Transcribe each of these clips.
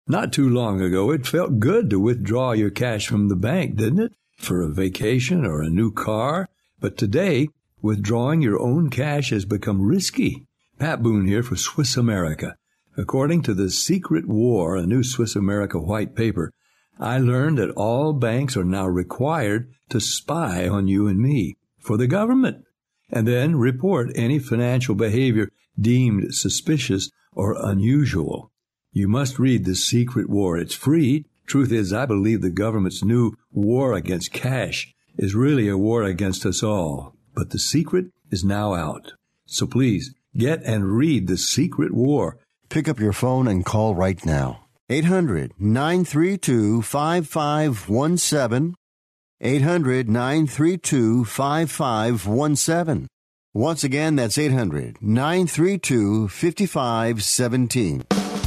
Not too long ago, it felt good to withdraw your cash from the bank, didn't it? For a vacation or a new car. But today, withdrawing your own cash has become risky. Pat Boone here for Swiss America. According to The Secret War, a new Swiss America white paper, I learned that all banks are now required to spy on you and me for the government, and then report any financial behavior deemed suspicious or unusual. You must read The Secret War. It's free. Truth is, I believe the government's new war against cash is really a war against us all. But the secret is now out. So please, get and read The Secret War. Pick up your phone and call right now. 800-932-5517. 800-932-5517. Once again, that's 800-932-5517.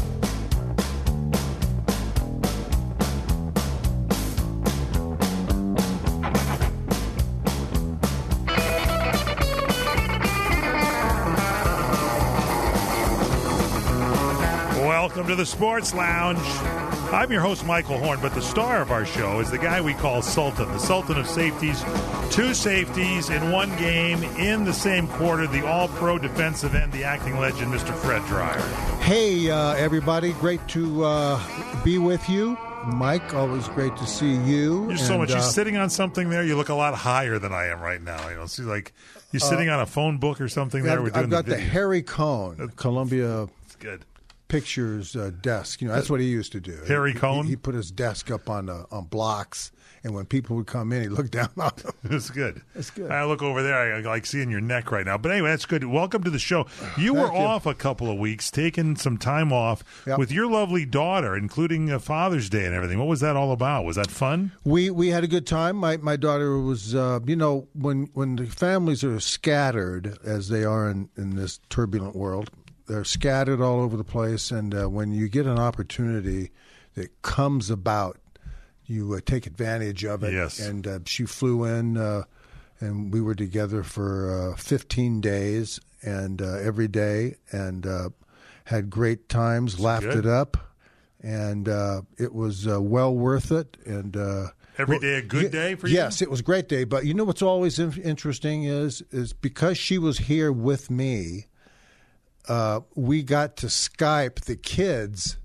Welcome to the Sports Lounge. I'm your host, Michael Horn, but the star of our show is the guy we call Sultan, the Sultan of safeties. 2 safeties in one game in the same quarter, the all-pro defensive end, the acting legend, Mr. Fred Dreyer. Hey, everybody. Great to be with you. Mike, always great to see you. You're so much. You're sitting on something there. You look a lot higher than I am right now. You know, see, like you're sitting on a phone book or something there. I've got the Harry Cohn, Columbia. That's good. Pictures desk. You know, that's what he used to do. Harry Cohn? He put his desk up on blocks, and when people would come in, he'd look down on them. It's good. It's good. I look over there. I like seeing your neck right now. But anyway, that's good. Welcome to the show. You were off a couple of weeks, taking some time off with your lovely daughter, including Father's Day and everything. What was that all about? Was that fun? We had a good time. My daughter was, when the families are scattered, as they are in this turbulent world, they're scattered all over the place, and when you get an opportunity that comes about, you take advantage of it. Yes. And she flew in, and we were together for 15 days, and every day, and had great times, laughed it up, and it was well worth it. And every day a good day for you? Yes, it was a great day. But you know what's always interesting is because she was here with me, we got to Skype the kids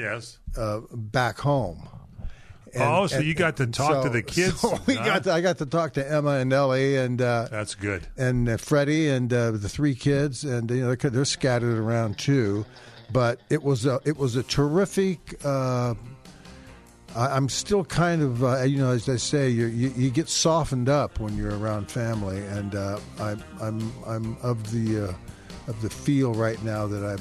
back home. So you got to talk to the kids? So I got to talk to Emma and Ellie, and that's good. And Freddie and the 3 kids, and they're scattered around too. But it was a terrific. I'm still kind of as I say, you get softened up when you're around family, and I'm of the feel right now that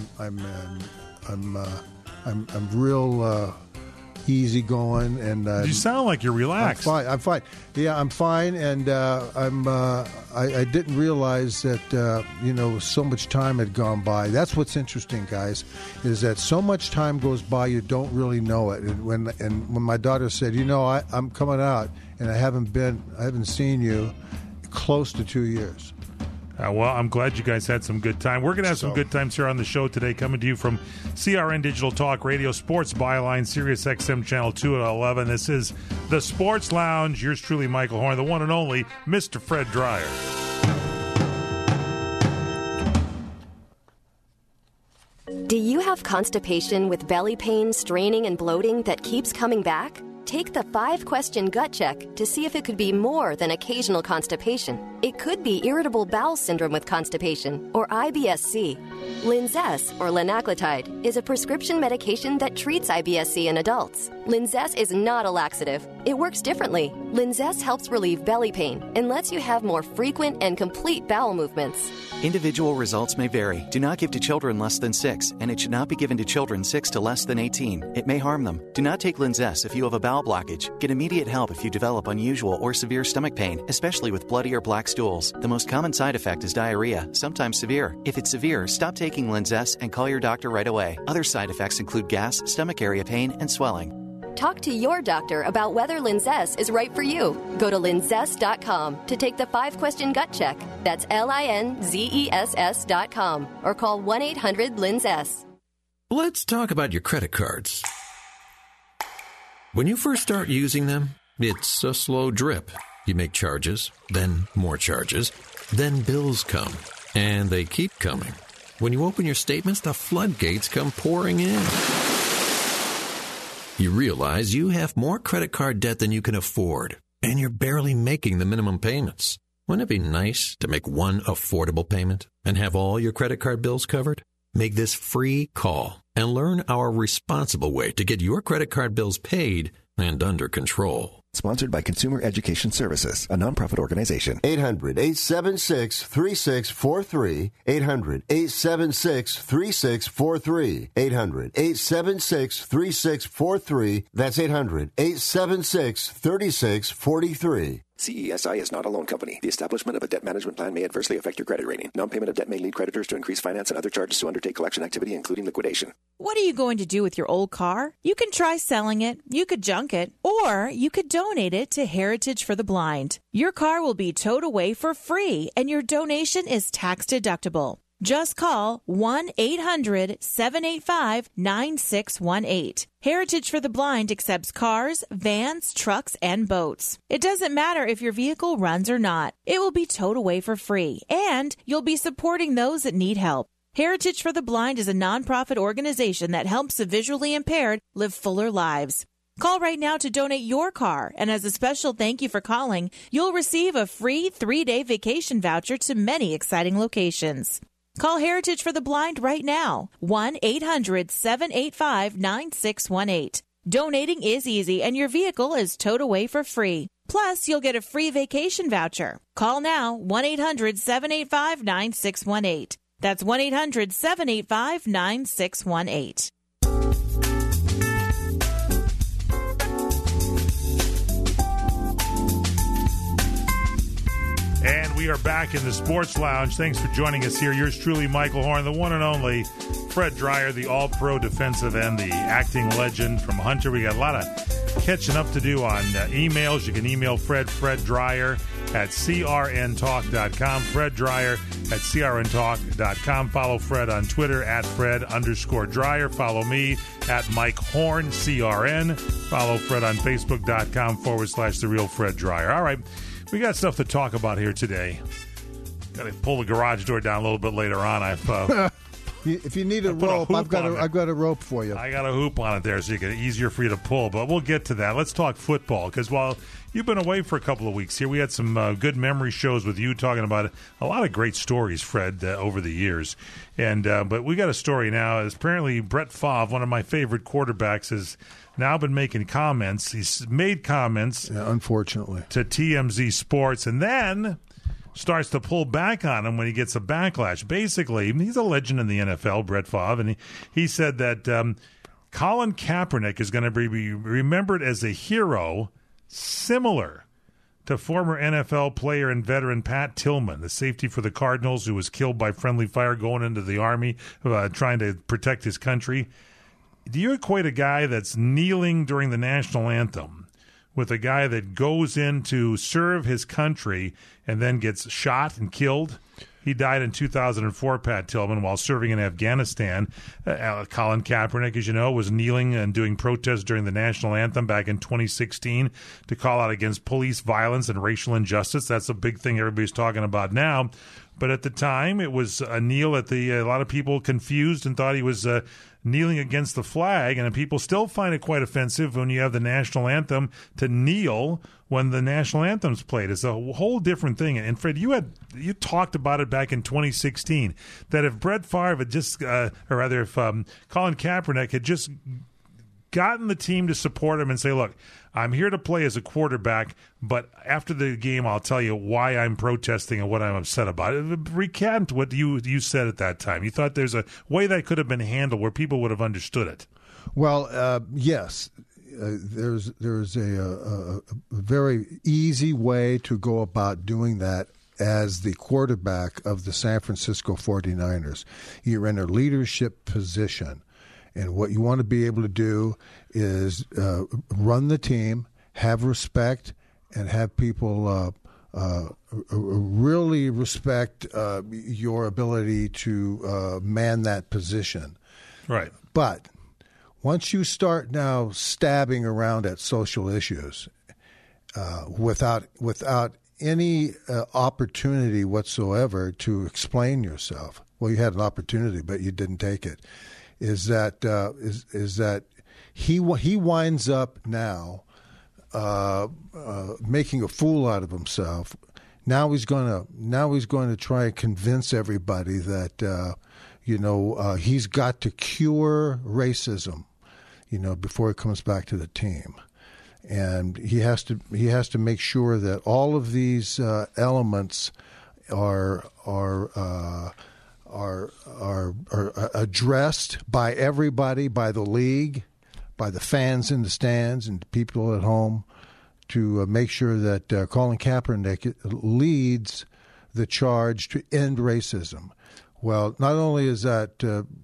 I'm real easygoing, and you sound like you're relaxed. I'm fine. Yeah, I'm fine, and I didn't realize that so much time had gone by. That's what's interesting, guys, is that so much time goes by you don't really know it. And when my daughter said, I'm coming out, and I haven't seen you close to 2 years. Well, I'm glad you guys had some good time. We're going to have some good times here on the show today, coming to you from CRN Digital Talk Radio, Sports Byline, Sirius XM Channel 211. This is the Sports Lounge. Yours truly, Michael Horn, the one and only Mr. Fred Dreyer. Do you have constipation with belly pain, straining, and bloating that keeps coming back? Take the 5-question gut check to see if it could be more than occasional constipation. It could be irritable bowel syndrome with constipation, or IBS-C. Linzess, or linaclotide, is a prescription medication that treats IBS-C in adults. Linzess is not a laxative. It works differently. Linzess helps relieve belly pain and lets you have more frequent and complete bowel movements. Individual results may vary. Do not give to children less than 6, and it should not be given to children 6 to less than 18. It may harm them. Do not take Linzess if you have a bowel blockage. Get immediate help if you develop unusual or severe stomach pain, especially with bloody or black stools. The most common side effect is diarrhea, sometimes severe. If it's severe, stop taking Linzess and call your doctor right away. Other side effects include gas, stomach area pain, and swelling. Talk to your doctor about whether Linzess is right for you. Go to linzess.com to take the 5-question gut check. That's LINZESS.com, or call 1-800-LINZESS. Let's talk about your credit cards. When you first start using them, it's a slow drip. You make charges, then more charges, then bills come, and they keep coming. When you open your statements, the floodgates come pouring in. You realize you have more credit card debt than you can afford, and you're barely making the minimum payments. Wouldn't it be nice to make one affordable payment and have all your credit card bills covered? Make this free call and learn our responsible way to get your credit card bills paid and under control. Sponsored by Consumer Education Services, a nonprofit organization. 800-876-3643. 800-876-3643. 800-876-3643. That's 800-876-3643. CESI is not a loan company. The establishment of a debt management plan may adversely affect your credit rating. Non-payment of debt may lead creditors to increase finance and other charges to undertake collection activity, including liquidation. What are you going to do with your old car? You can try selling it, you could junk it, or you could donate it to Heritage for the Blind. Your car will be towed away for free, and your donation is tax deductible. Just call 1-800-785-9618. Heritage for the Blind accepts cars, vans, trucks, and boats. It doesn't matter if your vehicle runs or not. It will be towed away for free, and you'll be supporting those that need help. Heritage for the Blind is a nonprofit organization that helps the visually impaired live fuller lives. Call right now to donate your car, and as a special thank you for calling, you'll receive a free 3-day vacation voucher to many exciting locations. Call Heritage for the Blind right now, 1-800-785-9618. Donating is easy, and your vehicle is towed away for free. Plus, you'll get a free vacation voucher. Call now, 1-800-785-9618. That's 1-800-785-9618. And we are back in the Sports Lounge. Thanks for joining us here. Yours truly, Michael Horn, the one and only Fred Dreyer, the all-pro defensive end, the acting legend from Hunter. We got a lot of catching up to do on emails. You can email Fred Dreyer at crntalk.com. Fred Dreyer at crntalk.com. Follow Fred on Twitter at Fred_Dreyer. Follow me at Mike Horn, CRN. Follow Fred on Facebook.com/The Real Fred Dreyer. All right. We got stuff to talk about here today. Got to pull the garage door down a little bit later on. If you need a rope, I've got a rope for you. I got a hoop on it there, so easier for you to pull. But we'll get to that. Let's talk football, because while you've been away for a couple of weeks here, we had some good memory shows with you talking about a lot of great stories, Fred, over the years. And but we got a story now. Apparently, Brett Favre, one of my favorite quarterbacks, has now been making comments. He's made comments, unfortunately, to TMZ Sports, and then starts to pull back on him when he gets a backlash. Basically, he's a legend in the NFL, Brett Favre, and he said that Colin Kaepernick is going to be remembered as a hero similar to former NFL player and veteran Pat Tillman, the safety for the Cardinals who was killed by friendly fire going into the Army, trying to protect his country. Do you equate a guy that's kneeling during the national anthem with a guy that goes in to serve his country and then gets shot and killed? He died in 2004, Pat Tillman, while serving in Afghanistan. Colin Kaepernick, as you know, was kneeling and doing protests during the national anthem back in 2016 to call out against police violence and racial injustice. That's a big thing everybody's talking about now. But at the time, it was a kneel at a lot of people confused and thought he was kneeling against the flag, and people still find it quite offensive when you have the national anthem to kneel when the national anthem's played. It's a whole different thing. And Fred, you talked about it back in 2016 that if Brett Favre had just, if Colin Kaepernick had just gotten the team to support him and say, look, I'm here to play as a quarterback, but after the game, I'll tell you why I'm protesting and what I'm upset about. Recant what you said at that time. You thought there's a way that could have been handled where people would have understood it. Well, yes. There's a very easy way to go about doing that as the quarterback of the San Francisco 49ers. You're in a leadership position. And what you want to be able to do is run the team, have respect, and have people really respect your ability to man that position. Right. But once you start now stabbing around at social issues without any opportunity whatsoever to explain yourself, well, you had an opportunity, but you didn't take it. Is that he winds up now making a fool out of himself. Now he's going to try and convince everybody that he's got to cure racism, before he comes back to the team, and he has to make sure that all of these elements are addressed by everybody, by the league, by the fans in the stands, and people at home, to make sure that Colin Kaepernick leads the charge to end racism. Well, not only is that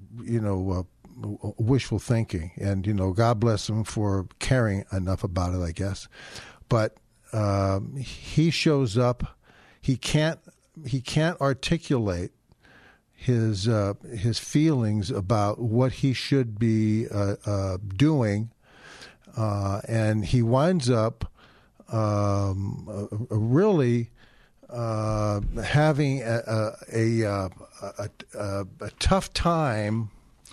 wishful thinking, and God bless him for caring enough about it, I guess, but he shows up. He can't articulate his feelings about what he should be doing, and he winds up really having a tough time,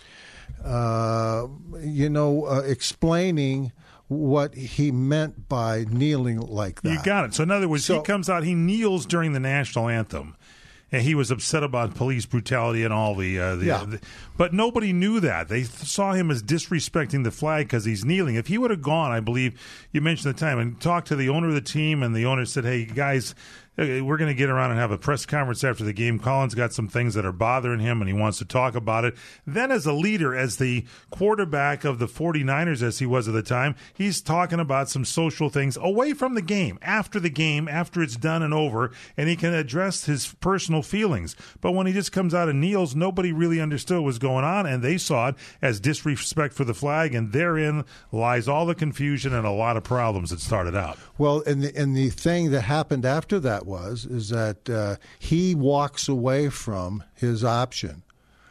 explaining what he meant by kneeling like that. You got it. So in other words, he comes out, he kneels during the national anthem. And he was upset about police brutality and all but nobody knew that. They saw him as disrespecting the flag because he's kneeling. If he would have gone, I believe you mentioned the time, and talked to the owner of the team, and the owner said, "Hey guys, we're going to get around and have a press conference after the game. Colin's got some things that are bothering him, and he wants to talk about it." Then as a leader, as the quarterback of the 49ers, as he was at the time, he's talking about some social things away from the game, after it's done and over, and he can address his personal feelings. But when he just comes out and kneels, nobody really understood what was going on, and they saw it as disrespect for the flag, and therein lies all the confusion and a lot of problems that started out. Well, and the thing that happened after that is that he walks away from his option.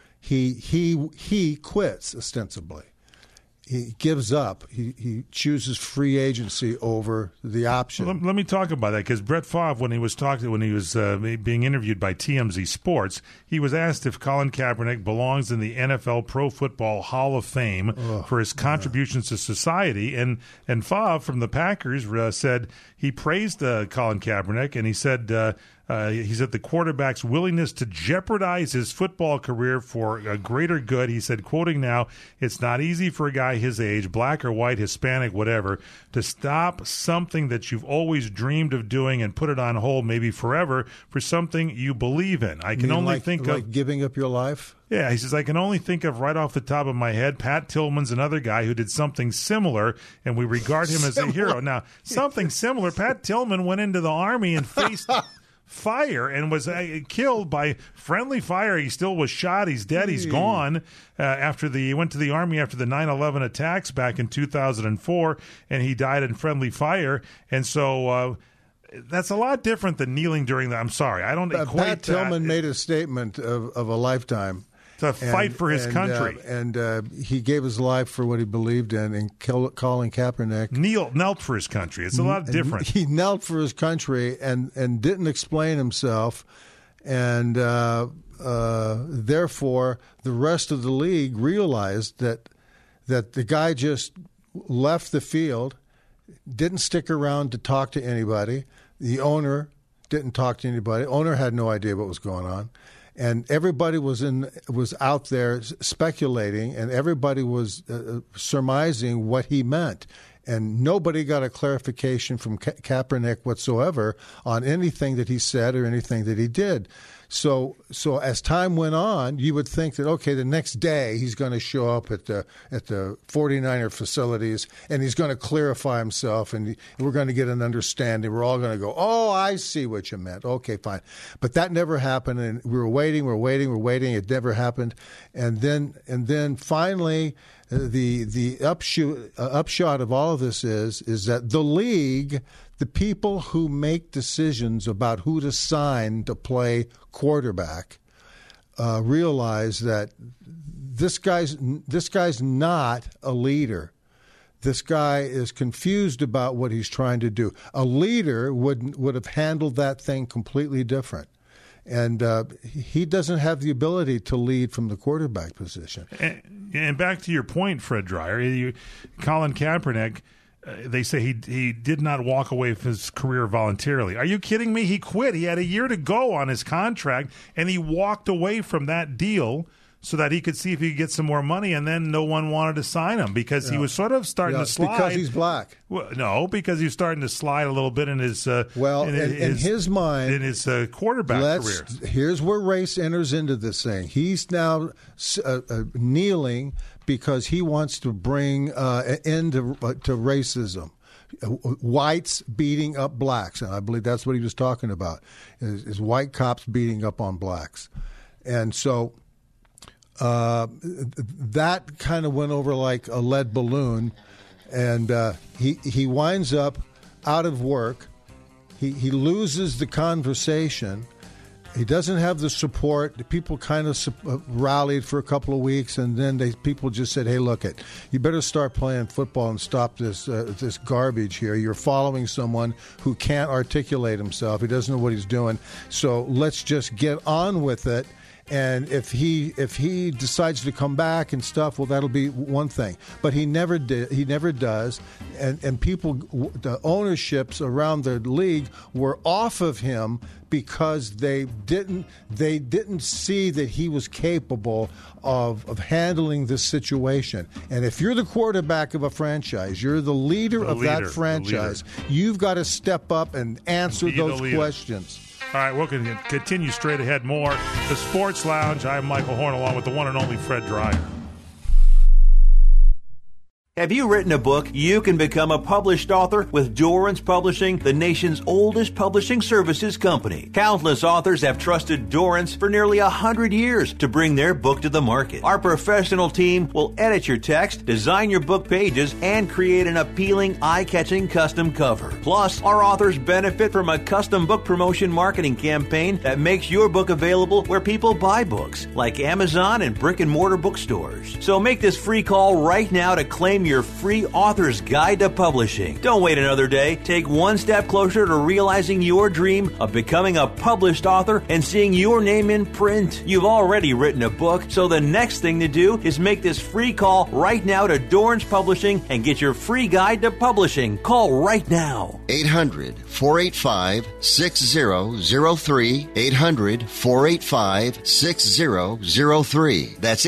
He quits ostensibly. He gives up. He chooses free agency over the option. Well, let me talk about that, because Brett Favre, when he was being interviewed by TMZ Sports, he was asked if Colin Kaepernick belongs in the NFL Pro Football Hall of Fame for his contributions to society, and Favre from the Packers said he praised Colin Kaepernick, and he said the quarterback's willingness to jeopardize his football career for a greater good. He said, quoting now, "It's not easy for a guy his age, black or white, Hispanic, whatever, to stop something that you've always dreamed of doing and put it on hold, maybe forever, for something you believe in. I can only think of giving up your life." Yeah, he says, "I can only think of right off the top of my head, Pat Tillman's another guy who did something similar, and we regard him as a hero." Now, something similar, Pat Tillman went into the Army and faced fire and was killed by friendly fire. He still was shot. He's dead. He's gone. He went to the Army after the 9/11 attacks back in 2004, and he died in friendly fire. And so that's a lot different than kneeling during the. I'm sorry, I don't equate Pat Tillman made a statement of a lifetime. To fight for his country. And he gave his life for what he believed in, and Colin Kaepernick knelt for his country. It's a lot different. He knelt for his country and didn't explain himself, and therefore the rest of the league realized that the guy just left the field, didn't stick around to talk to anybody. The owner didn't talk to anybody. Owner had no idea what was going on. And everybody was out there speculating, and everybody was surmising what he meant. And nobody got a clarification from Kaepernick whatsoever on anything that he said or anything that he did. So as time went on, you would think that, okay, the next day he's going to show up at the 49er facilities, and he's going to clarify himself, and we're going to get an understanding. We're all going to go, "Oh, I see what you meant. Okay, fine." But that never happened, and we were waiting. It never happened, and then finally, the upshot of all of this is that the league, the people who make decisions about who to sign to play quarterback, realize that this guy's not a leader. This guy is confused about what he's trying to do. A leader would have handled that thing completely different. And he doesn't have the ability to lead from the quarterback position. And back to your point, Fred Dreyer, Colin Kaepernick, they say he did not walk away from his career voluntarily. Are you kidding me? He quit. He had a year to go on his contract, and he walked away from that deal so that he could see if he could get some more money, and then no one wanted to sign him because he was sort of starting to slide. Because he's black. Well, no, because he was starting to slide a little bit in his in his mind, in his quarterback career. Here's where race enters into this thing. He's now kneeling because he wants to bring an end to racism. Whites beating up blacks, and I believe that's what he was talking about, is white cops beating up on blacks. And so that kind of went over like a lead balloon, and he winds up out of work. He loses the conversation. He doesn't have the support. The people kind of rallied for a couple of weeks, and then people just said, "Hey, look it, you better start playing football and stop this garbage here. You're following someone who can't articulate himself. He doesn't know what he's doing. So let's just get on with it." And if he decides to come back and stuff, well, that'll be one thing. But he never did. He never does. And people, the ownerships around the league were off of him because they didn't see that he was capable of handling this situation. And if you're the quarterback of a franchise, you're the leader of that franchise, you've got to step up and answer those questions. All right, we'll continue straight ahead more. The Sports Lounge. I'm Michael Horn, along with the one and only Fred Dreyer. Have you written a book? You can become a published author with Dorrance Publishing, the nation's oldest publishing services company. Countless authors have trusted Dorrance for nearly 100 years to bring their book to the market. Our professional team will edit your text, design your book pages, and create an appealing, eye-catching custom cover. Plus, our authors benefit from a custom book promotion marketing campaign that makes your book available where people buy books, like Amazon and brick-and-mortar bookstores. So make this free call right now to claim your free author's guide to publishing. Don't wait another day. Take one step closer to realizing your dream of becoming a published author and seeing your name in print. You've already written a book, so the next thing to do is make this free call right now to Dorrance Publishing and get your free guide to publishing. Call right now. 800-485-6003. 800-485-6003. That's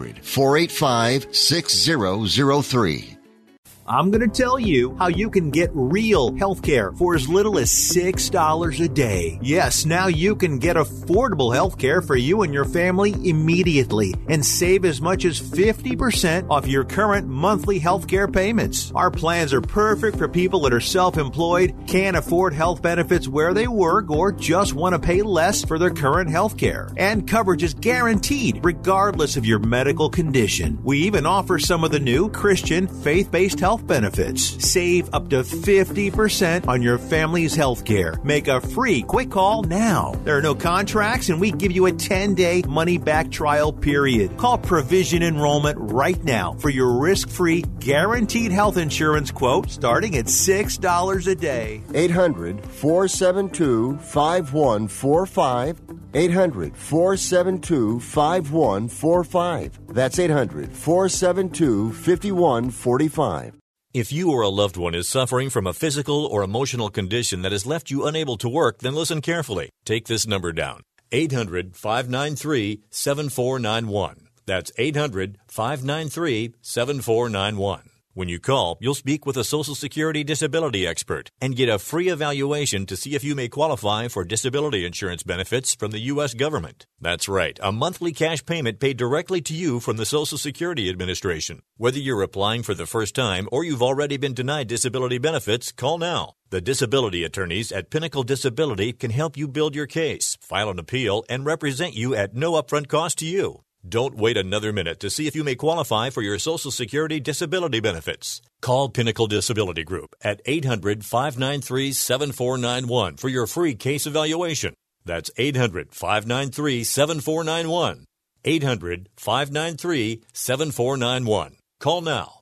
800-485-6003. I'm going to tell you how you can get real health care for as little as $6 a day. Yes, now you can get affordable health care for you and your family immediately and save as much as 50% off your current monthly health care payments. Our plans are perfect for people that are self-employed, can't afford health benefits where they work, or just want to pay less for their current health care. And coverage is guaranteed regardless of your medical condition. We even offer some of the new Christian faith-based health benefits. Save up to 50% on your family's health care. Make a free quick call now. There are no contracts, and we give you a 10-day money-back trial period. Call Provision Enrollment right now for your risk-free, guaranteed health insurance quote starting at $6 a day. 800-472-5145. 800-472-5145. That's 800-472-5145. If you or a loved one is suffering from a physical or emotional condition that has left you unable to work, then listen carefully. Take this number down. 800-593-7491. That's 800-593-7491. When you call, you'll speak with a Social Security disability expert and get a free evaluation to see if you may qualify for disability insurance benefits from the U.S. government. That's right, a monthly cash payment paid directly to you from the Social Security Administration. Whether you're applying for the first time or you've already been denied disability benefits, call now. The disability attorneys at Pinnacle Disability can help you build your case, file an appeal, and represent you at no upfront cost to you. Don't wait another minute to see if you may qualify for your Social Security disability benefits. Call Pinnacle Disability Group at 800-593-7491 for your free case evaluation. That's 800-593-7491. 800-593-7491. Call now.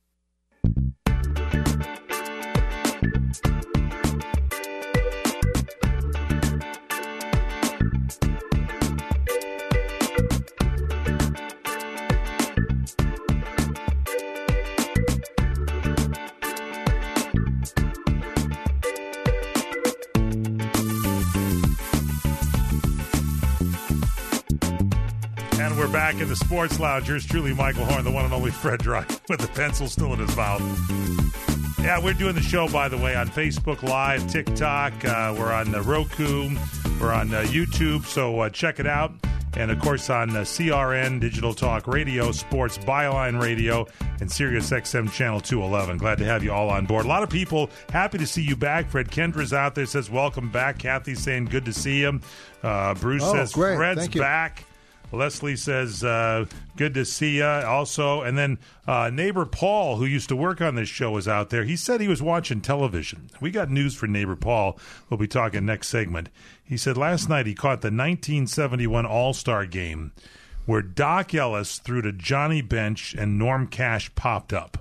And we're back in the Sports Lounge. Here's truly Michael Horn, the one and only Fred Dry, with the pencil still in his mouth. Yeah, we're doing the show, by the way, on Facebook Live, TikTok. We're on Roku. We're on YouTube, so check it out. And, of course, on CRN, Digital Talk Radio, Sports Byline Radio, and Sirius XM Channel 211. Glad to have you all on board. A lot of people happy to see you back. Fred Kendra's out there, says, welcome back. Kathy's saying, good to see him. Bruce says, great. Fred's back. Leslie says, good to see you also. And then neighbor Paul, who used to work on this show, is out there. He said he was watching television. We got news for neighbor Paul. We'll be talking next segment. He said last night he caught the 1971 All-Star Game where Doc Ellis threw to Johnny Bench and Norm Cash popped up.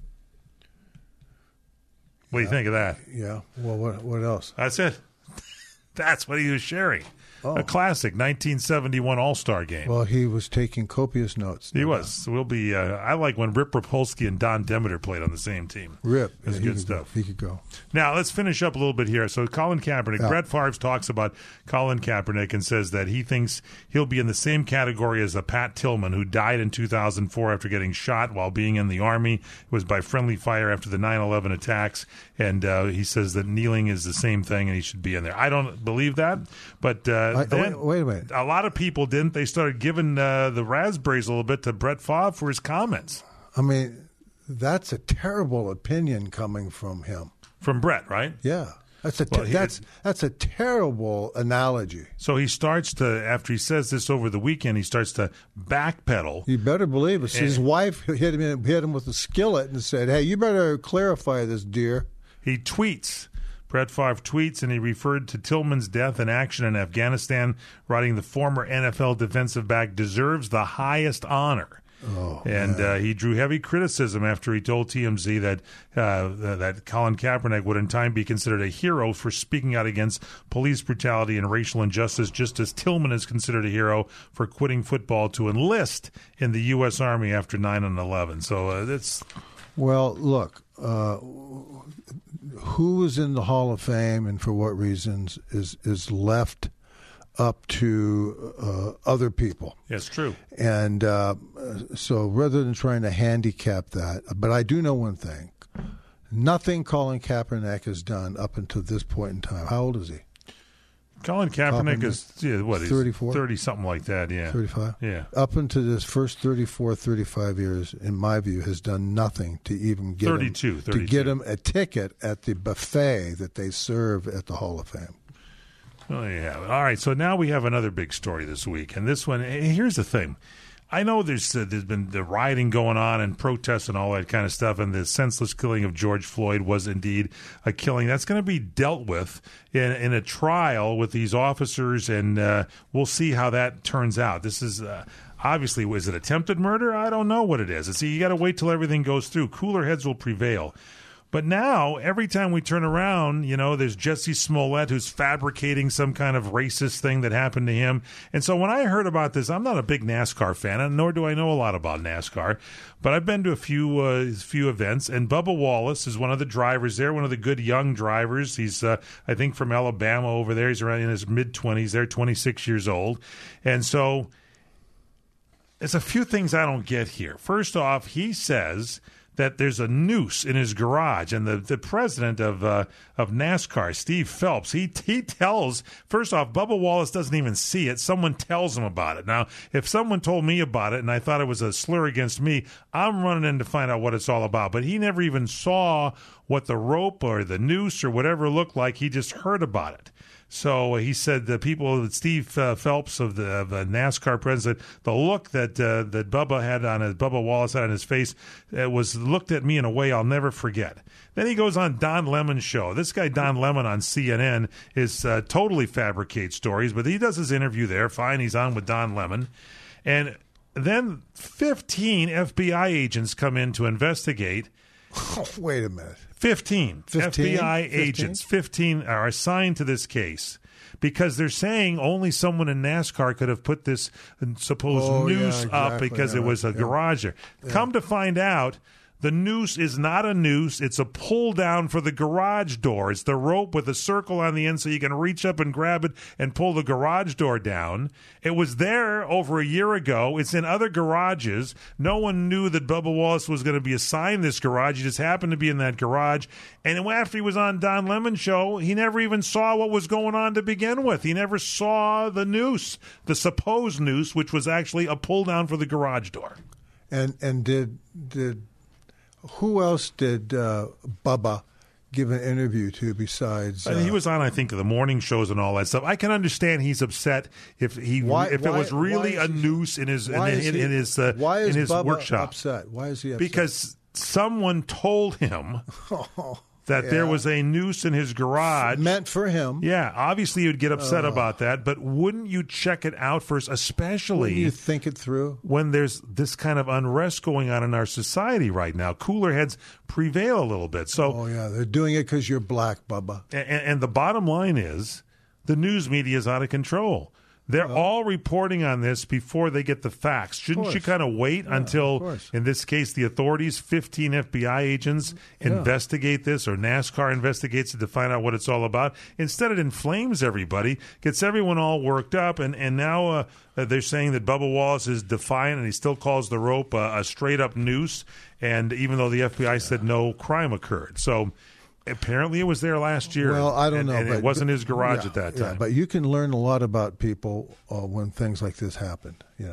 What do you think of that? Yeah. Well, what else? That's it. That's what he was sharing. Oh. A classic 1971 All-Star Game. Well, he was taking copious notes. He was. So we'll be. I like when Rip Rapolsky and Don Demeter played on the same team. Rip. It was good stuff. He could go. Now, let's finish up a little bit here. So, Colin Kaepernick. Brett Favre talks about Colin Kaepernick and says that he thinks he'll be in the same category as Pat Tillman, who died in 2004 after getting shot while being in the Army. It was by friendly fire after the 9/11 attacks. And he says that kneeling is the same thing and he should be in there. I don't believe that, but then, wait a minute. A lot of people didn't. They started giving the raspberries a little bit to Brett Favre for his comments. I mean, that's a terrible opinion coming from him. From Brett, right? Yeah. That's a terrible analogy. So he starts to, after he says this over the weekend, he starts to backpedal. You better believe it. His wife hit him with a skillet and said, "Hey, you better clarify this, dear." He tweets. Brett Favre tweets, and he referred to Tillman's death in action in Afghanistan, writing the former NFL defensive back deserves the highest honor. Oh, and he drew heavy criticism after he told TMZ that that Colin Kaepernick would in time be considered a hero for speaking out against police brutality and racial injustice, just as Tillman is considered a hero for quitting football to enlist in the U.S. Army after 9/11. So that's... Well, look, who is in the Hall of Fame and for what reasons is left up to other people. Yes, true. And so rather than trying to handicap that, but I do know one thing. Nothing Colin Kaepernick has done up until this point in time. How old is he? Colin Kaepernick is, what, he's 34? 30, something like that, yeah. 35? Yeah. Up until this first 34, 35 years, in my view, has done nothing to even get 32. To get him a ticket at the buffet that they serve at the Hall of Fame. Oh, yeah. All right, so now we have another big story this week, and this one, here's the thing. I know there's been the rioting going on and protests and all that kind of stuff, and the senseless killing of George Floyd was indeed a killing. That's going to be dealt with in a trial with these officers, and we'll see how that turns out. This is obviously, was it attempted murder? I don't know what it is. See, you got to wait till everything goes through. Cooler heads will prevail. But now, every time we turn around, there's Jesse Smollett who's fabricating some kind of racist thing that happened to him. And so when I heard about this, I'm not a big NASCAR fan, nor do I know a lot about NASCAR. But I've been to a few events, and Bubba Wallace is one of the drivers there, one of the good young drivers. He's, I think, from Alabama over there. He's around in his mid-20s there, 26 years old. And so there's a few things I don't get here. First off, he says that there's a noose in his garage, and the president of NASCAR, Steve Phelps, he tells, first off, Bubba Wallace doesn't even see it. Someone tells him about it. Now, if someone told me about it and I thought it was a slur against me, I'm running in to find out what it's all about. But he never even saw what the rope or the noose or whatever looked like. He just heard about it. So he said the people, Steve Phelps of the NASCAR president, the look that Bubba had on his, Bubba Wallace had on his face was looked at me in a way I'll never forget. Then he goes on Don Lemon's show. This guy, Don Lemon on CNN, is totally fabricate stories, but he does his interview there. Fine, he's on with Don Lemon. And Then 15 FBI agents come in to investigate. Oh, wait a minute. 15 FBI agents, 15 are assigned to this case because they're saying only someone in NASCAR could have put this supposed noose up because it was a garage there. Come to find out, the noose is not a noose. It's a pull down for the garage door. It's the rope with a circle on the end so you can reach up and grab it and pull the garage door down. It was there over a year ago. It's in other garages. No one knew that Bubba Wallace was going to be assigned this garage. He just happened to be in that garage. And after he was on Don Lemon's show, he never even saw what was going on to begin with. He never saw the noose, the supposed noose, which was actually a pull down for the garage door. And did who else did Bubba give an interview to besides? He was on, I think, the morning shows and all that stuff. I can understand he's upset if it was really a noose in his Bubba workshop. Upset? Why is he upset? Because someone told him that there was a noose in his garage. Meant for him. Yeah, obviously you'd get upset about that, but wouldn't you check it out first, especially wouldn't you think it through? When there's this kind of unrest going on in our society right now? Cooler heads prevail a little bit. So, they're doing it because you're black, Bubba. And the bottom line is the news media is out of control. They're all reporting on this before they get the facts. Shouldn't you kind of wait until, in this case, the authorities, 15 FBI agents, investigate this, or NASCAR investigates it to find out what it's all about? Instead, it inflames everybody, gets everyone all worked up, and now they're saying that Bubba Wallace is defiant, and he still calls the rope a straight-up noose, and even though the FBI said no crime occurred. So apparently it was there last year. Well, I don't know. And it wasn't his garage at that time. Yeah, but you can learn a lot about people when things like this happen.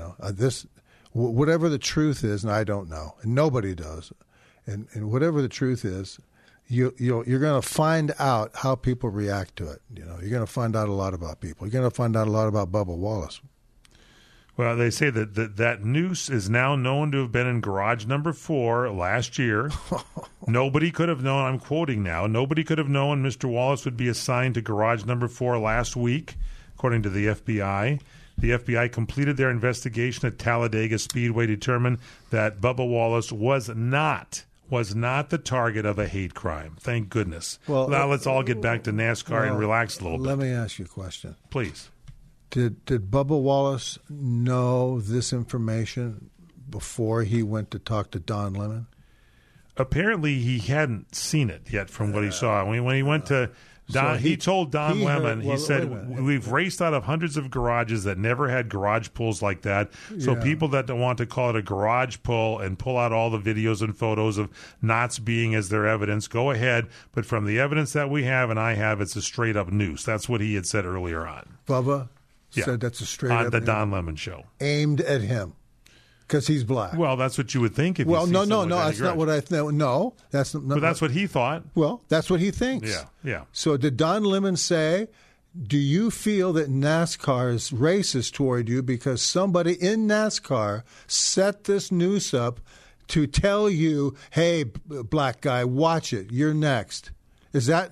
Whatever the truth is, and I don't know, and nobody does, and whatever the truth is, you're going to find out how people react to it. You're going to find out a lot about people. You're going to find out a lot about Bubba Wallace. Well, they say that noose is now known to have been in garage number 4 last year. Nobody could have known, I'm quoting now, nobody could have known Mr. Wallace would be assigned to garage number 4 last week, according to the FBI. The FBI completed their investigation at Talladega Speedway, determined that Bubba Wallace was not the target of a hate crime. Thank goodness. Well, now let's all get back to NASCAR and relax a little bit. Let me ask you a question. Please. Did Bubba Wallace know this information before he went to talk to Don Lemon? Apparently, he hadn't seen it yet from what he saw. When he went to Don, he told Don Lemon, he said, we've raced out of hundreds of garages that never had garage pulls like that. So people that don't want to call it a garage pull and pull out all the videos and photos of knots being as their evidence, go ahead. But from the evidence that we have and I have, it's a straight-up noose. That's what he had said earlier on. Bubba said that's a straight-up on the Don Lemon show. Aimed at him. Because he's black. Well, that's what you would think. If no, that's not what I think. No, that's not. But that's what he thought. Well, that's what he thinks. Yeah. So did Don Lemon say, do you feel that NASCAR is racist toward you because somebody in NASCAR set this noose up to tell you, hey, black guy, watch it, you're next? Is that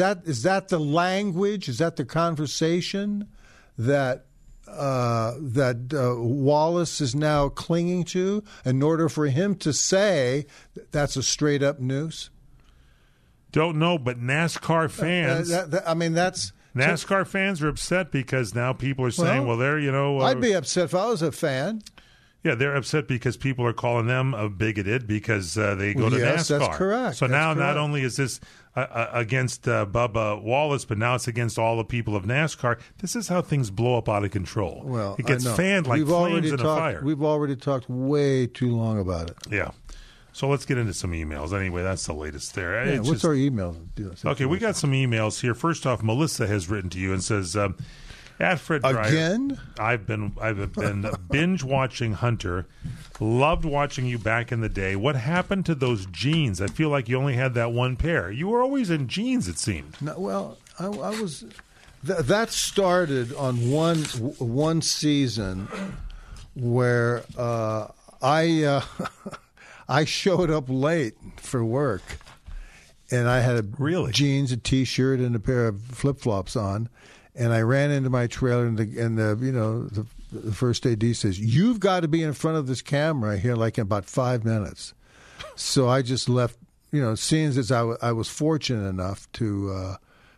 the language? Is that the conversation that Wallace is now clinging to in order for him to say that's a straight up noose? Don't know, but NASCAR fans. NASCAR fans are upset because now people are saying, I'd be upset if I was a fan. Yeah, they're upset because people are calling them bigoted because they go to NASCAR. Yes, that's correct. So now not only is this against Bubba Wallace, but now it's against all the people of NASCAR. This is how things blow up out of control. Well, it gets fanned like flames in a fire. We've already talked way too long about it. Yeah. So let's get into some emails. Anyway, that's the latest there. Yeah, what's our email? Okay, we got some emails here. First off, Melissa has written to you and says, at Fred Dryer, again, I've been binge watching Hunter. Loved watching you back in the day. What happened to those jeans? I feel like you only had that one pair. You were always in jeans, it seemed. No, well, I was. That started on one season where I showed up late for work, and I had jeans, a T-shirt, and a pair of flip-flops on. And I ran into my trailer, and the the first AD says, "You've got to be in front of this camera here like in about 5 minutes." So I just left, seeing as I was fortunate enough to,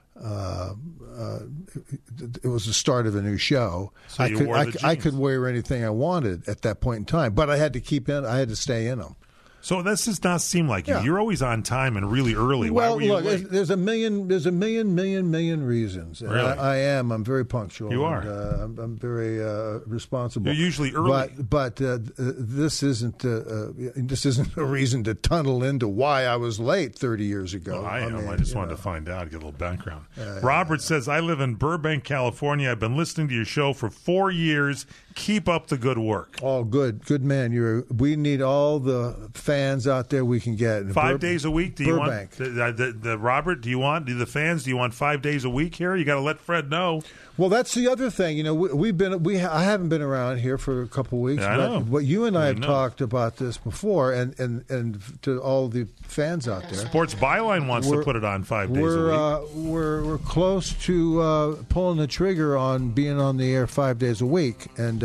it was the start of a new show. So I could wear anything I wanted at that point in time, but I had to stay in them. So this does not seem like you. Yeah. You're always on time and really early. Well, Why were you look, late? there's a million reasons. Really? I'm very punctual. You are. And, I'm very responsible. You're usually early. But this isn't a reason to tunnel into why I was late 30 years ago. Well, I am. I just wanted to find out, get a little background. Robert says, I live in Burbank, California. I've been listening to your show for 4 years. Keep up the good work. Oh, good man. We need all the fans out there we can get. 5 days a week. Do you Burbank. want the Robert? Do you want 5 days a week here? You got to let Fred know. Well, that's the other thing. I haven't been around here for a couple of weeks. Yeah, I know. But you and I have talked about this before, and to all the fans out there. Sports Byline wants to put it on 5 days a week. We're close to pulling the trigger on being on the air 5 days a week, and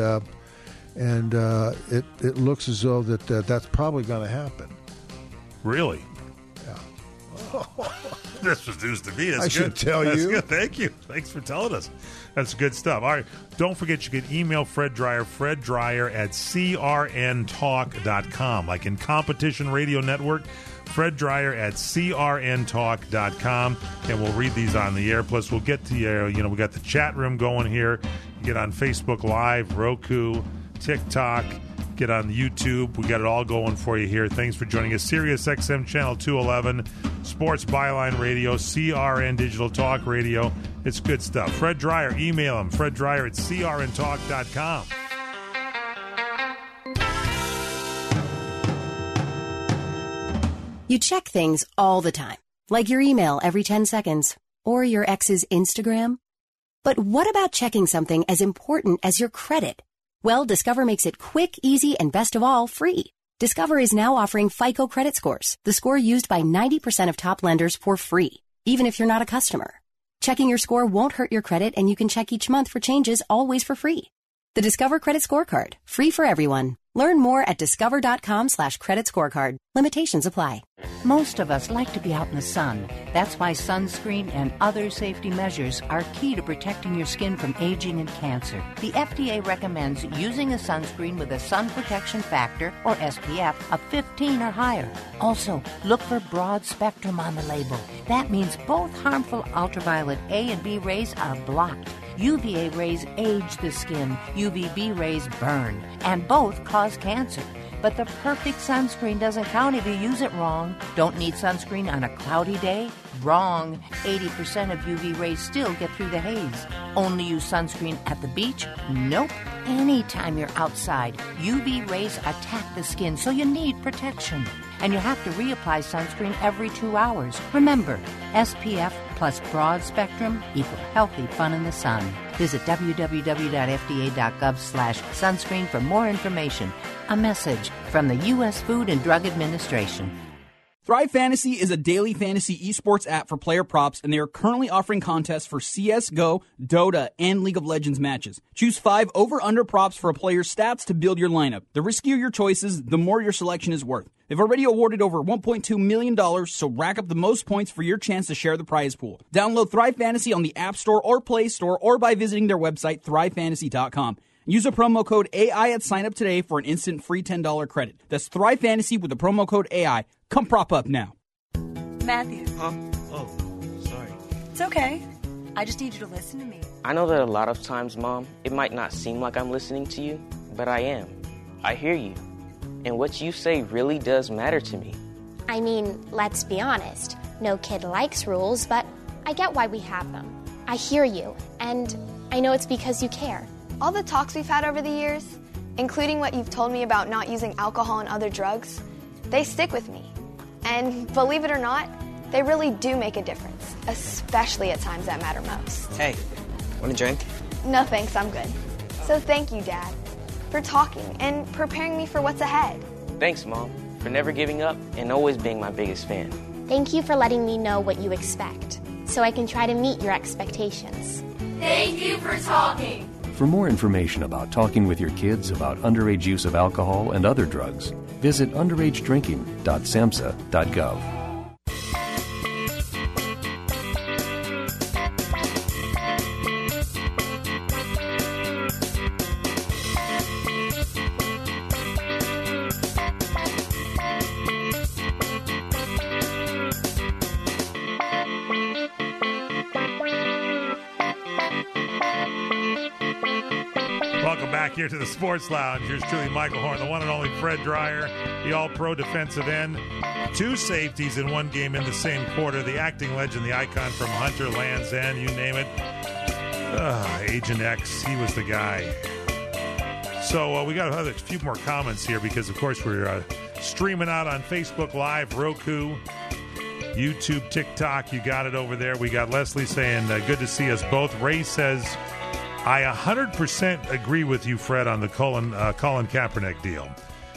it looks as though that's probably going to happen. Really? Yeah. This was news to me. That's I good. should tell That's you. Good. Thank you. Thanks for telling us. That's good stuff. All right. Don't forget, you can email Fred Dryer, at crntalk.com. Like in Competition Radio Network, Fred Dryer at crntalk.com. And we'll read these on the air. Plus, we'll get to, we got the chat room going here. You get on Facebook Live, Roku, TikTok. Get on YouTube. We got it all going for you here. Thanks for joining us. Sirius XM Channel 211, Sports Byline Radio, CRN Digital Talk Radio. It's good stuff. Fred Dryer, email him, Fred Dryer at crntalk.com. You check things all the time, like your email every 10 seconds, or your ex's Instagram. But what about checking something as important as your credit? Well, Discover makes it quick, easy, and best of all, free. Discover is now offering FICO credit scores, the score used by 90% of top lenders, for free, even if you're not a customer. Checking your score won't hurt your credit, and you can check each month for changes, always for free. The Discover Credit Scorecard, free for everyone. Learn more at discover.com/credit scorecard. Limitations apply. Most of us like to be out in the sun. That's why sunscreen and other safety measures are key to protecting your skin from aging and cancer. The FDA recommends using a sunscreen with a sun protection factor, or SPF, of 15 or higher. Also, look for broad spectrum on the label. That means both harmful ultraviolet A and B rays are blocked. UVA rays age the skin, UVB rays burn, and both cause cancer. But the perfect sunscreen doesn't count if you use it wrong. Don't need sunscreen on a cloudy day? Wrong. 80% of UV rays still get through the haze. Only use sunscreen at the beach? Nope. Anytime you're outside, UV rays attack the skin, so you need protection. And you have to reapply sunscreen every 2 hours. Remember, SPF plus broad spectrum equal healthy fun in the sun. Visit www.fda.gov/sunscreen for more information. A message from the U.S. Food and Drug Administration. Thrive Fantasy is a daily fantasy esports app for player props, and they are currently offering contests for CSGO, Dota, and League of Legends matches. Choose 5 over-under props for a player's stats to build your lineup. The riskier your choices, the more your selection is worth. They've already awarded over $1.2 million, so rack up the most points for your chance to share the prize pool. Download Thrive Fantasy on the App Store or Play Store, or by visiting their website, thrivefantasy.com. Use a promo code AI at sign up today for an instant free $10 credit. That's Thrive Fantasy with the promo code AI. Come prop up now. Matthew. Huh? Oh, sorry. It's okay. I just need you to listen to me. I know that a lot of times, Mom, it might not seem like I'm listening to you, but I am. I hear you. And what you say really does matter to me. I mean, let's be honest. No kid likes rules, but I get why we have them. I hear you, and I know it's because you care. All the talks we've had over the years, including what you've told me about not using alcohol and other drugs, they stick with me. And believe it or not, they really do make a difference, especially at times that matter most. Hey, want a drink? No thanks, I'm good. So thank you, Dad, for talking and preparing me for what's ahead. Thanks, Mom, for never giving up and always being my biggest fan. Thank you for letting me know what you expect, so I can try to meet your expectations. Thank you for talking. For more information about talking with your kids about underage use of alcohol and other drugs, visit underagedrinking.samhsa.gov. Welcome back here to the Sports Lounge. Here's truly Michael Horn, the one and only Fred Dreyer, the all-pro defensive end. 2 safeties in one game in the same quarter. The acting legend, the icon from Hunter, Land's End, you name it. Agent X, he was the guy. So we got a few more comments here because, of course, we're streaming out on Facebook Live, Roku, YouTube, TikTok. You got it over there. We got Leslie saying, good to see us both. Ray says, I 100% agree with you, Fred, on the Colin Kaepernick deal.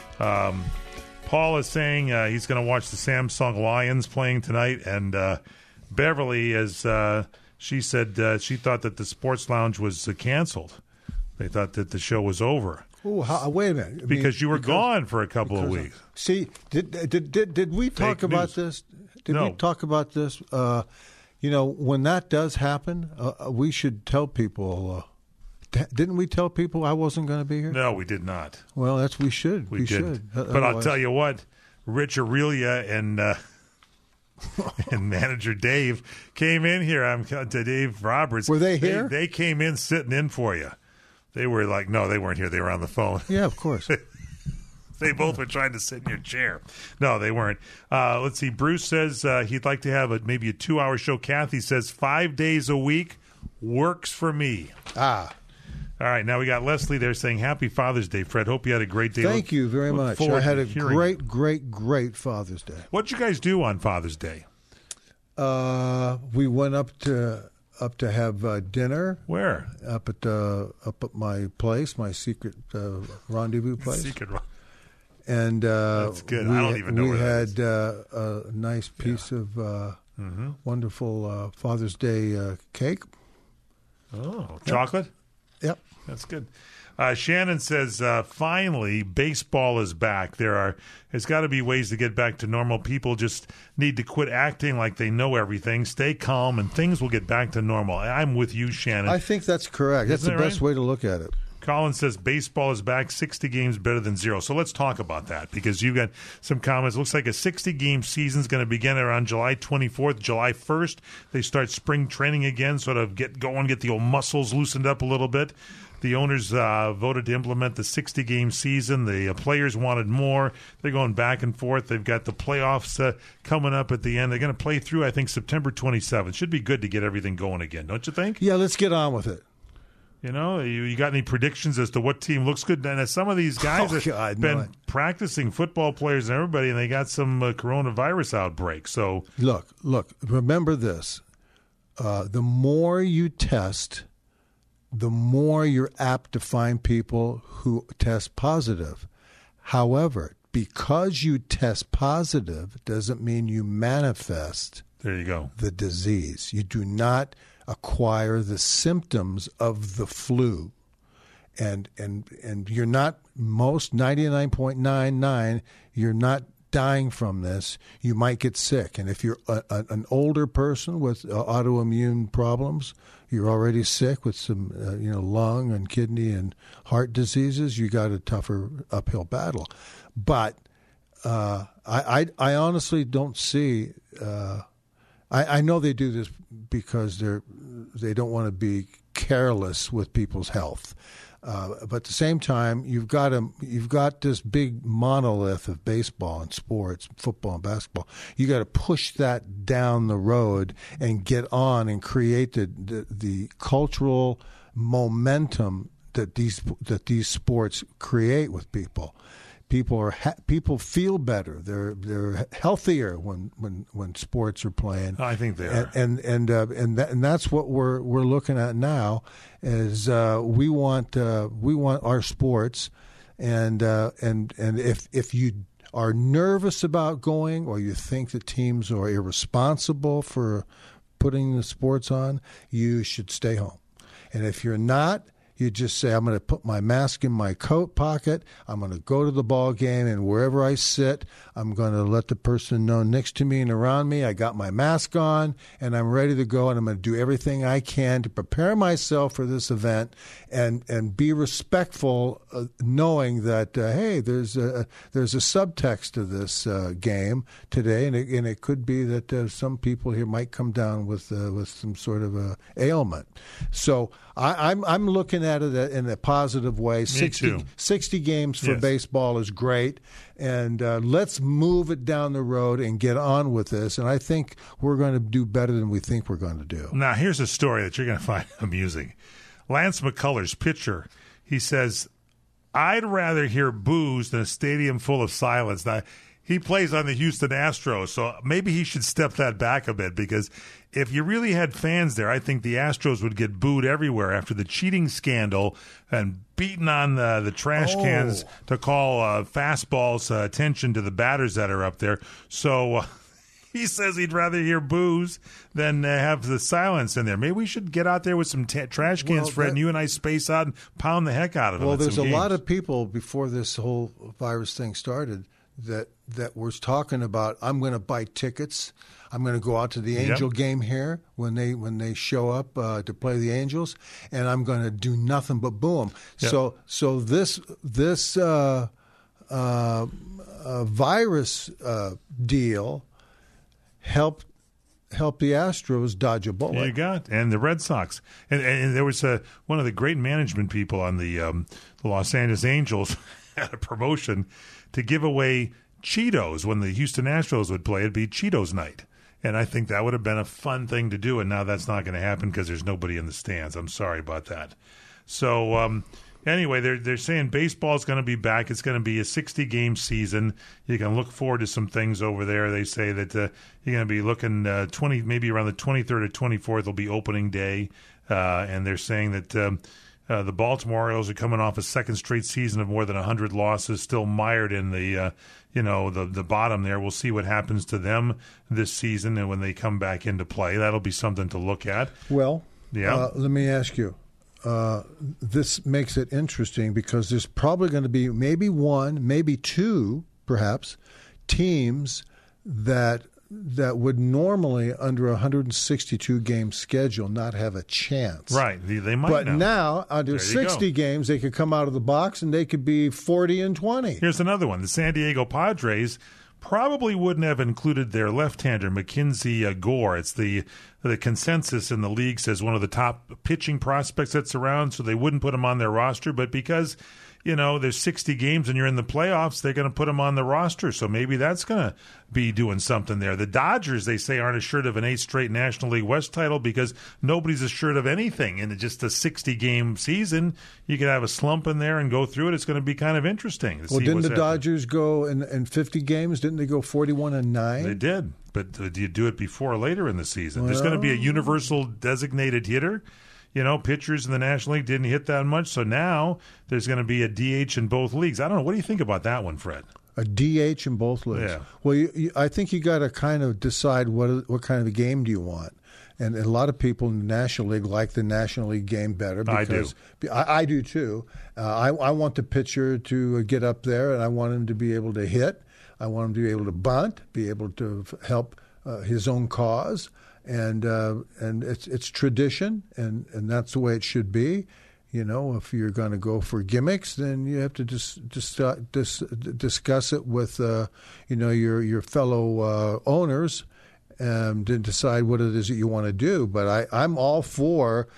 Paul is saying he's going to watch the Samsung Lions playing tonight, and Beverly, as she said, she thought that the Sports Lounge was canceled. They thought that the show was over. Oh, wait a minute! Because you were gone for a couple of weeks. See, did we talk about this? Did we talk about this? When that does happen, we should tell people. Didn't we tell people I wasn't going to be here? No, we did not. Well, we should. We should. But I'll tell you what, Rich Aurelia and manager Dave came in here. To Dave Roberts. Were they here? They came in sitting in for you. They were like, no, they weren't here. They were on the phone. Yeah, of course. They both were trying to sit in your chair. No, they weren't. Let's see. Bruce says he'd like to have maybe a 2-hour show. Kathy says 5 days a week works for me. All right, now we got Leslie there saying, Happy Father's Day, Fred. Hope you had a great day. Thank you very much. I had a great Father's Day. What'd you guys do on Father's Day? We went up to have dinner. Where? Up at my place, my secret rendezvous place. Secret. And that's good. I don't even know where that is. We had a nice piece of wonderful Father's Day cake. Oh, chocolate? Yep. That's good. Shannon says, finally, baseball is back. There's got to be ways to get back to normal. People just need to quit acting like they know everything, stay calm, and things will get back to normal. I'm with you, Shannon. I think that's correct. That's the best way to look at it. Colin says baseball is back, 60 games better than 0. So let's talk about that because you got some comments. Looks like a 60-game season is going to begin around July 24th, July 1st. They start spring training again, sort of get going, get the old muscles loosened up a little bit. The owners voted to implement the 60-game season. The players wanted more. They're going back and forth. They've got the playoffs coming up at the end. They're going to play through, I think, September 27th. Should be good to get everything going again, don't you think? Yeah, let's get on with it. You know, you got any predictions as to what team looks good? And some of these guys have been practicing, football players and everybody, and they got some coronavirus outbreak. So look, remember this. The more you test, the more you're apt to find people who test positive. However, because you test positive doesn't mean you manifest the disease. You do not acquire the symptoms of the flu. And you're not, most 99.99, you're not dying from this. You might get sick. And if you're an older person with autoimmune problems, you're already sick with some lung and kidney and heart diseases, you got a tougher uphill battle. But I honestly don't see I know they do this because they don't want to be careless with people's health. But at the same time, you've got this big monolith of baseball and sports, football and basketball. You got to push that down the road and get on and create the cultural momentum that these sports create with people. People feel better. They're healthier when sports are playing. I think they are. And that's what we're looking at now. Is we want our sports, and if you are nervous about going, or you think the teams are irresponsible for putting the sports on, you should stay home. And if you're not, You just say, I'm going to put my mask in my coat pocket. I'm going to go to the ball game, and wherever I sit, I'm going to let the person know next to me and around me I got my mask on, and I'm ready to go, and I'm going to do everything I can to prepare myself for this event and be respectful, knowing that, hey, there's a subtext to this game today, and it could be that some people here might come down with some sort of ailment. So I'm looking at it in a positive way. 60 games for baseball is great, and let's move it down the road and get on with this. And I think we're going to do better than we think we're going to do. Now, here's a story that you're going to find amusing. Lance McCullers, pitcher, he says, I'd rather hear boos than a stadium full of silence. Now, he plays on the Houston Astros, so maybe he should step that back a bit, because if you really had fans there, I think the Astros would get booed everywhere after the cheating scandal and beating on the trash cans to call fastballs attention to the batters that are up there. So he says he'd rather hear boos than have the silence in there. Maybe we should get out there with some trash cans, Fred, and you and I space out and pound the heck out of them. Well, there's a lot of people before this whole virus thing started that was talking about, I'm going to buy tickets. I'm going to go out to the Angel game here when they show up to play the Angels, and I'm going to do nothing but boo them. Yep. So this virus deal helped the Astros dodge a bullet. You got, and the Red Sox, and there was one of the great management people on the Los Angeles Angels had a promotion to give away Cheetos when the Houston Astros would play. It'd be Cheetos night. And I think that would have been a fun thing to do, and now that's not going to happen because there's nobody in the stands. I'm sorry about that. So anyway, they're saying baseball's going to be back. It's going to be a 60-game season. You can look forward to some things over there. They say that you're going to be looking maybe around the 23rd or 24th will be opening day, and they're saying that the Baltimore Orioles are coming off a second straight season of more than 100 losses, still mired in the the bottom there. We'll see what happens to them this season and when they come back into play. That'll be something to look at. Well, let me ask you. This makes it interesting because there's probably going to be maybe one, maybe two, perhaps, teams that would normally, under a 162-game schedule, not have a chance. Right. They might But now under 60 games, they could come out of the box and they could be 40-20. Here's another one. The San Diego Padres probably wouldn't have included their left-hander, Mackenzie Gore. It's the consensus in the league says one of the top pitching prospects that's around, so they wouldn't put him on their roster. But because there's 60 games and you're in the playoffs, they're going to put him on the roster. So maybe that's going to be doing something there. The Dodgers, they say, aren't assured of an 8th straight National League West title because nobody's assured of anything. In just a 60-game season, you could have a slump in there and go through it. It's going to be kind of interesting. Well, didn't the Dodgers go in 50 games? Didn't they go 41-9? They did. But do you do it before or later in the season? There's going to be a universal designated hitter. Pitchers in the National League didn't hit that much, so now there's going to be a DH in both leagues. I don't know. What do you think about that one, Fred? A DH in both leagues? Yeah. Well, I think you got to kind of decide what kind of a game do you want. And a lot of people in the National League like the National League game better. Because I do too. I want the pitcher to get up there, and I want him to be able to hit. I want him to be able to bunt, be able to help his own cause. And it's tradition, and that's the way it should be. If you're going to go for gimmicks, then you have to discuss it with your fellow owners and decide what it is that you want to do. But I'm all for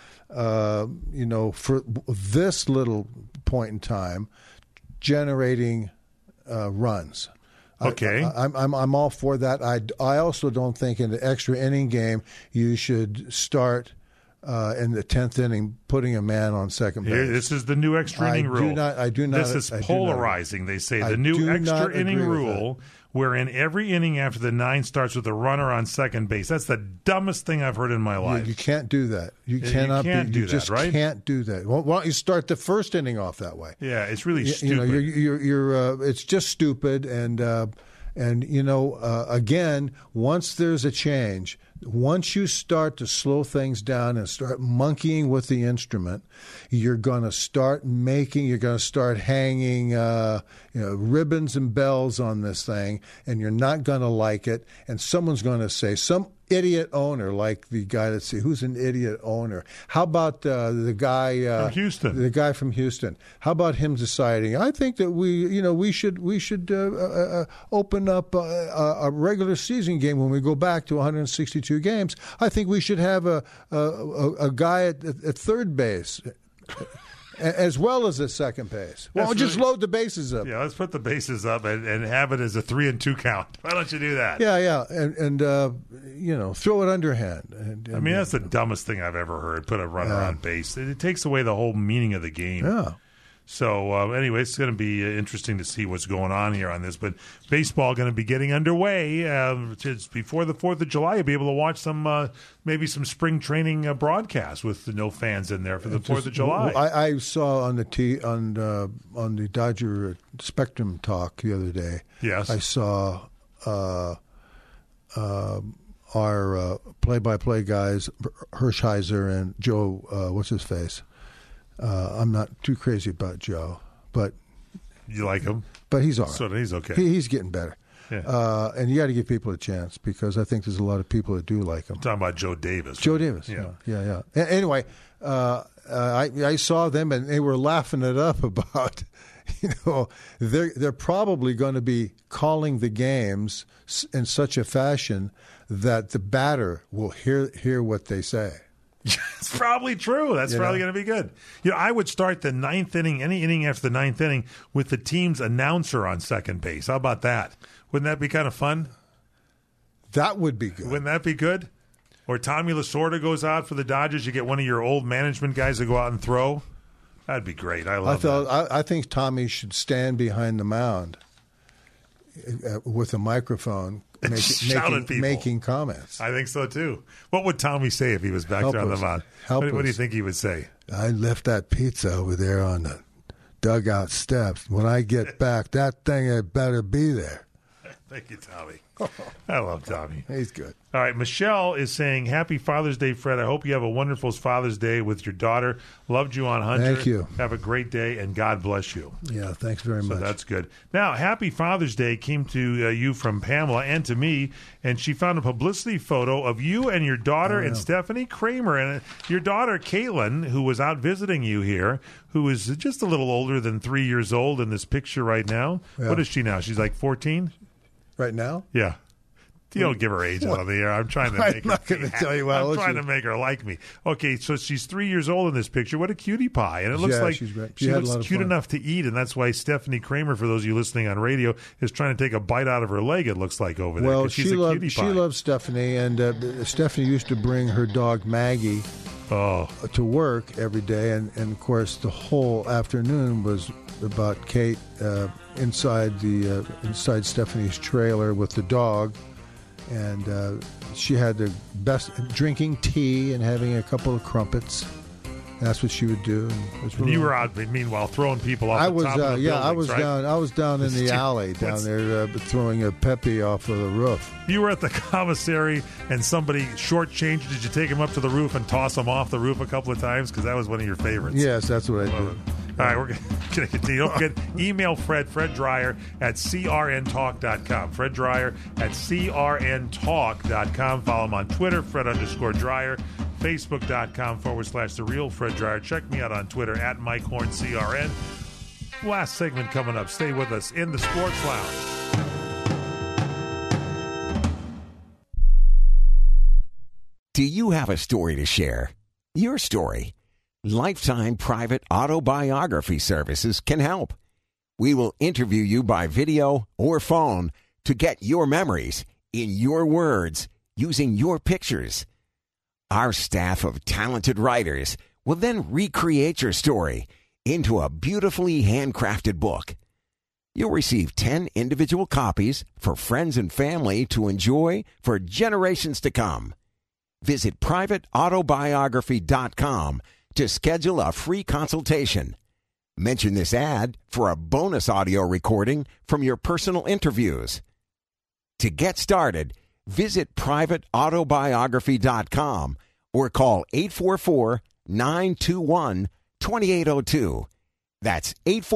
for this little point in time, generating runs. Okay, I'm all for that. I also don't think in the extra inning game you should start in the 10th inning putting a man on second base. This is the new extra inning rule. I do not. This is polarizing. They say the new extra inning rule, wherein every inning after the 9 starts with a runner on second base. That's the dumbest thing I've heard in my life. You can't do that. You cannot. You just can't do that. Why don't you start the first inning off that way? Yeah, it's really stupid. You're it's just stupid. And again, once there's a change, Once you start to slow things down and start monkeying with the instrument, you're going to start hanging ribbons and bells on this thing, and you're not going to like it. And someone's going to say, some idiot owner, like the guy, let's see, who's an idiot owner? How about the guy from Houston? The guy from Houston. How about him deciding? I think that we should open up a regular season game when we go back to 162 games. I think we should have a guy at third base. As well as at second base. Well, just load the bases up. Yeah, let's put the bases up and have it as a 3-2 count. Why don't you do that? Yeah, and throw it underhand. I mean, that's the dumbest thing I've ever heard. Put a runner on base. It takes away the whole meaning of the game. Yeah. So, anyway, it's going to be interesting to see what's going on here on this. But baseball going to be getting underway. Before the 4th of July, you'll be able to watch some maybe some spring training broadcasts with no fans in there for the 4th of July. I saw on the Dodger Spectrum talk the other day. Yes. I saw our play-by-play guys, Hershiser and Joe, what's his face? I'm not too crazy about Joe, but you like him. But he's all right. So he's okay. He's getting better. Yeah. And you got to give people a chance because I think there's a lot of people that do like him. Talking about Joe Davis. Joe Davis. Yeah. Anyway, I saw them and they were laughing it up about, they're probably going to be calling the games in such a fashion that the batter will hear what they say. It's probably true. That's probably going to be good. I would start the ninth inning, any inning after the ninth inning, with the team's announcer on second base. How about that? Wouldn't that be kind of fun? That would be good. Wouldn't that be good? Or Tommy Lasorda goes out for the Dodgers. You get one of your old management guys to go out and throw. That'd be great. I love that. I think Tommy should stand behind the mound with a microphone. Making comments. I think so, too. What would Tommy say if he was back there on the mound? What do you think he would say? I left that pizza over there on the dugout steps. When I get back, that thing had better be there. Thank you, Tommy. I love Tommy. He's good. All right, Michelle is saying, Happy Father's Day, Fred. I hope you have a wonderful Father's Day with your daughter. Loved you on Hunter. Thank you. Have a great day, and God bless you. Yeah, thanks very much. So that's good. Now, Happy Father's Day came to you from Pamela and to me, and she found a publicity photo of you and your daughter and Stephanie Kramer. And your daughter, Caitlin, who was out visiting you here, who is just a little older than 3 years old in this picture right now. Yeah. What is she now? She's like 14? Right now? Yeah. You don't give her age out of the air. I'm trying to make I'm not going to tell you I'm trying to make her like me. Okay, so she's 3 years old in this picture. What a cutie pie. And it looks like she looks cute enough to eat, and that's why Stephanie Kramer, for those of you listening on radio, is trying to take a bite out of her leg, it looks like, over there. Well, she's a cutie pie. She loves Stephanie, and Stephanie used to bring her dog Maggie to work every day, and of course the whole afternoon was about Kate inside Stephanie's trailer with the dog. And she had the best drinking tea and having a couple of crumpets. That's what she would do. You were out, meanwhile, throwing people off the top of the buildings, right? I was down in the alley down there throwing a Pepe off of the roof. You were at the commissary and somebody shortchanged. Did you take him up to the roof and toss him off the roof a couple of times? Because that was one of your favorites. Yes, that's what I did. All right, we're going to continue. Don't forget, email Fred Dreyer at crntalk.com. Fred Dreyer at crntalk.com. Follow him on Twitter, Fred_Dreyer. Facebook.com/The Real Fred Dreyer. Check me out on Twitter at Mike Horn CRN. Last segment coming up. Stay with us in the Sports Lounge. Do you have a story to share? Your story. Lifetime Private Autobiography Services can help. We will interview you by video or phone to get your memories in your words using your pictures. Our staff of talented writers will then recreate your story into a beautifully handcrafted book. You'll receive 10 individual copies for friends and family to enjoy for generations to come. Visit privateautobiography.com to schedule a free consultation. Mention this ad for a bonus audio recording from your personal interviews. To get started, Visit privateautobiography.com or call 844-921-2802. That's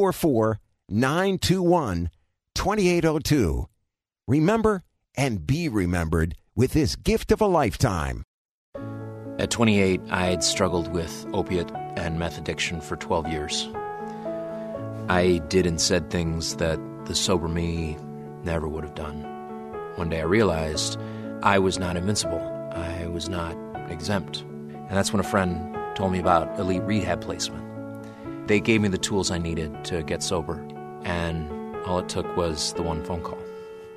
844-921-2802. Remember and be remembered with this gift of a lifetime. At 28, I had struggled with opiate and meth addiction for 12 years. I did and said things that the sober me never would have done. One day I realized I was not invincible. I was not exempt. And that's when a friend told me about Elite Rehab Placement. They gave me the tools I needed to get sober, and all it took was the one phone call.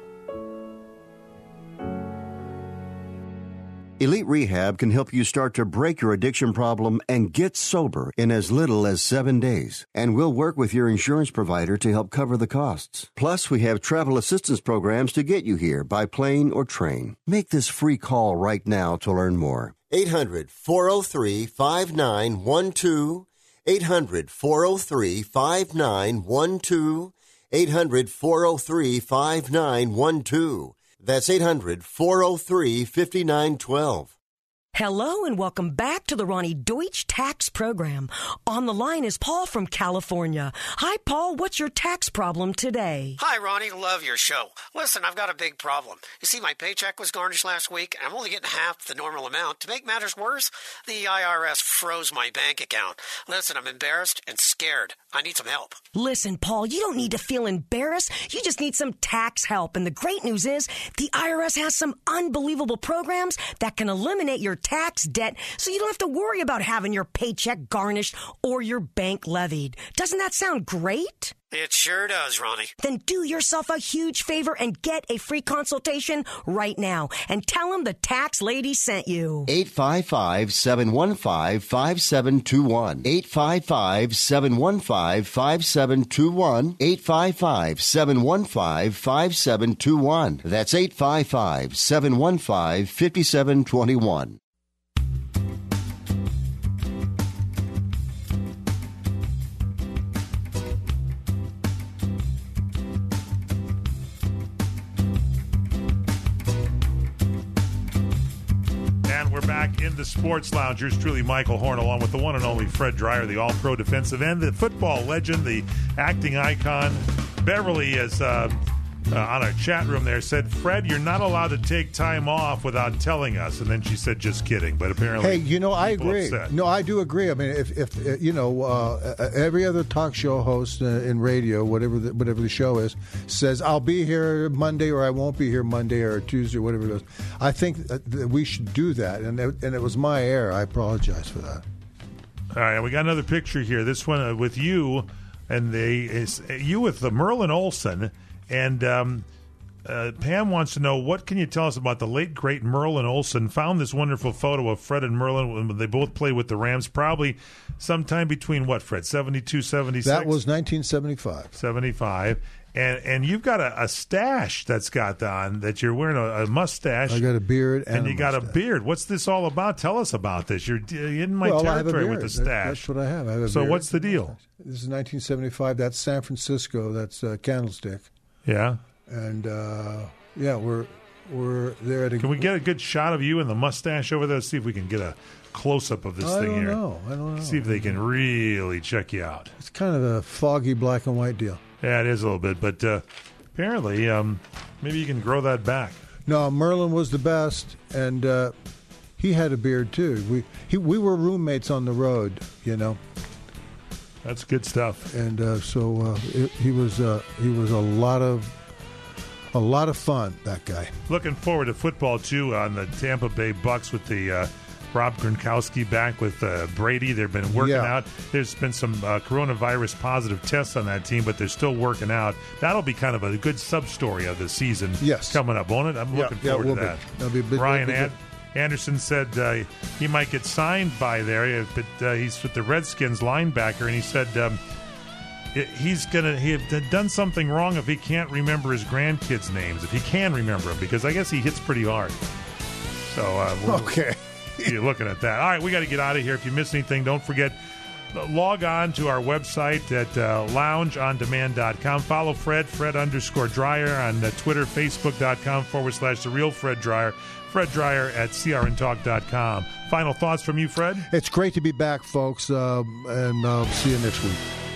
Elite Rehab can help you start to break your addiction problem and get sober in as little as 7 days. And we'll work with your insurance provider to help cover the costs. Plus, we have travel assistance programs to get you here by plane or train. Make this free call right now to learn more. 800-403-5912. 800-403-5912. 800-403-5912. That's 800-403-5912. Hello and welcome back to the Ronnie Deutsch Tax Program. On the line is Paul from California. Hi, Paul. What's your tax problem today? Hi, Ronnie. Love your show. Listen, I've got a big problem. You see, my paycheck was garnished last week, and I'm only getting half the normal amount. To make matters worse, the IRS froze my bank account. Listen, I'm embarrassed and scared. I need some help. Listen, Paul, you don't need to feel embarrassed. You just need some tax help. And the great news is the IRS has some unbelievable programs that can eliminate your tax debt so you don't have to worry about having your paycheck garnished or your bank levied. Doesn't that sound great? It sure does, Ronnie. Then do yourself a huge favor and get a free consultation right now and tell them the tax lady sent you. 855-715-5721. 855-715-5721. 855-715-5721. That's 855-715-5721. We're back in the Sports Lounge. Yours truly, Michael Horn, along with the one and only Fred Dreyer, the all-pro defensive end, the football legend, the acting icon. Beverly is on our chat room there, said, Fred, you're not allowed to take time off without telling us. And then she said, just kidding. But apparently, hey, I agree. Upset. No, I do agree. I mean, if every other talk show host in radio, whatever the show is, says, I'll be here Monday or I won't be here Monday or Tuesday or whatever it is, I think that we should do that. And it was my error. I apologize for that. All right, we got another picture here. This one with you and you with the Merlin Olsen. And Pam wants to know, what can you tell us about the late, great Merlin Olsen? Found this wonderful photo of Fred and Merlin when they both played with the Rams, probably sometime between, what, Fred, 72, 76? That was 1975. 75. And you've got a stash that's got on, that you're wearing a mustache. I got a beard and you got a beard. What's this all about? Tell us about this. You're in my territory with the stash. That's what I have. I have a so beard. What's the deal? This is 1975. That's San Francisco. That's Candlestick. Yeah. And, we're there at a... Can we get a good shot of you and the mustache over there? See if we can get a close-up of this thing here. I don't know. See if they can really check you out. It's kind of a foggy black and white deal. Yeah, it is a little bit. But apparently, maybe you can grow that back. No, Merlin was the best, and he had a beard, too. We were roommates on the road, That's good stuff. And he was a lot of fun, that guy. Looking forward to football too on the Tampa Bay Bucks with the Rob Gronkowski back with Brady. They've been working out. There's been some coronavirus positive tests on that team, but they're still working out. That'll be kind of a good sub-story of the season coming up, won't it? I'm looking forward to that. That'll be a big, Ryan Anderson said he might get signed by there, but he's with the Redskins linebacker, and he said he have done something wrong if he can't remember his grandkids' names, if he can remember them, because I guess he hits pretty hard. So okay. You're looking at that. All right, we got to get out of here. If you miss anything, don't forget log on to our website at loungeondemand.com. Follow Fred_Dryer on Twitter, Facebook.com/The Real Fred Dryer. Fred Dryer at crntalk.com. Final thoughts from you, Fred? It's great to be back, folks, and see you next week.